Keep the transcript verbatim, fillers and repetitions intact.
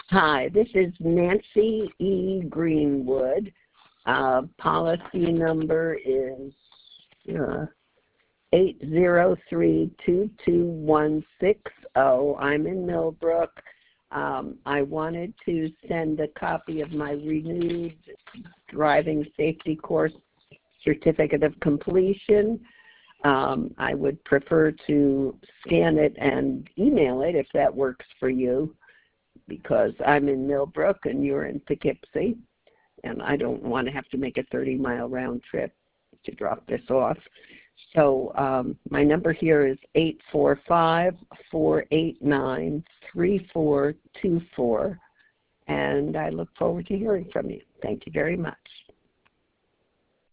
Hi, this is Nancy E. Greenwood. Uh, policy number is uh, eight zero three two two one six zero. I'm in Millbrook. Um, I wanted to send a copy of my renewed driving safety course certificate of completion. Um, I would prefer to scan it and email it if that works for you, because I'm in Millbrook and you're in Poughkeepsie, and I don't want to have to make a thirty mile round trip to drop this off. So um, my number here is eight four five, four eight nine, three four two four, and I look forward to hearing from you. Thank you very much.